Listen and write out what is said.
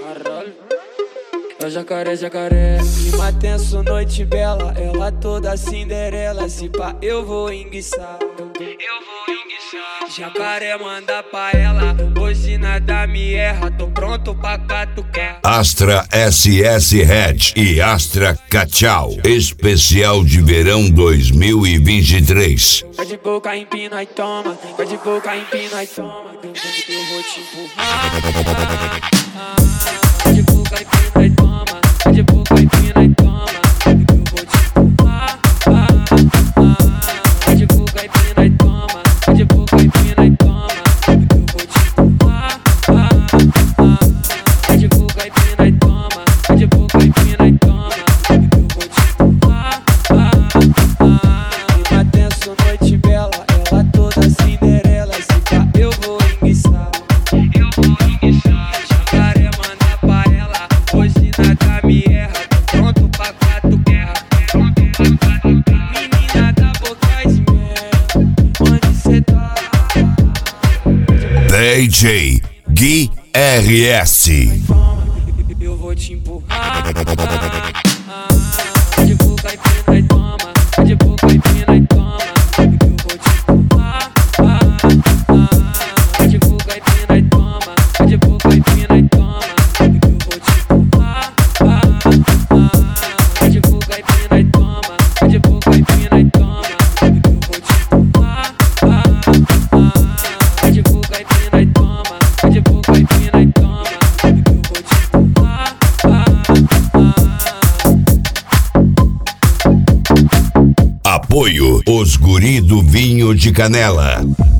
É o jacaré, jacaré. Clima tenso, noite bela. Ela toda Cinderela. Se pá, eu vou enguiçar. Jacaré manda pra ela. Hoje nada me erra. Tô pronto pra catucar. Astra SS Red e Astra Cachau. Especial de verão 2023. Vai de boca, empina e toma. Vai de boca, empina e toma. Eu vou te empurrar. Vai de boca, empina e toma. Vai de boca, empina e toma. Eu vou te empurrar. Vai de boca, empina e toma. Vai de boca, empina e toma. Eu vou te empurrar. Vai de boca, empina e toma. Vai de boca, empina e toma. Eu vou te empurrar. Clima tenso, noite bela. Ela toda Cinderela. Se pá, eu vou enguiçar. Jacaré manda pra ela. Hoje nada me erra. Tô pronto pra quatro guerra. Menina da boca de mel. Onde cê tá? DJ Gui RS. Eu vou te empurrar. Vai de boca e pina e toma. Vai de boca e pina e toma. Eu vou te empurrar. Vai de boca e pina e toma. Vai de boca e pina e toma. Eu vou te empurrar. Vai de boca e pina e toma. Vai de boca e pina e toma. Eu vou te empurrar. Vai de boca e pina e toma. Vai de boca e pina e toma. Eu vou te empurrar. Apoio Os Guri do Vinho de Canela.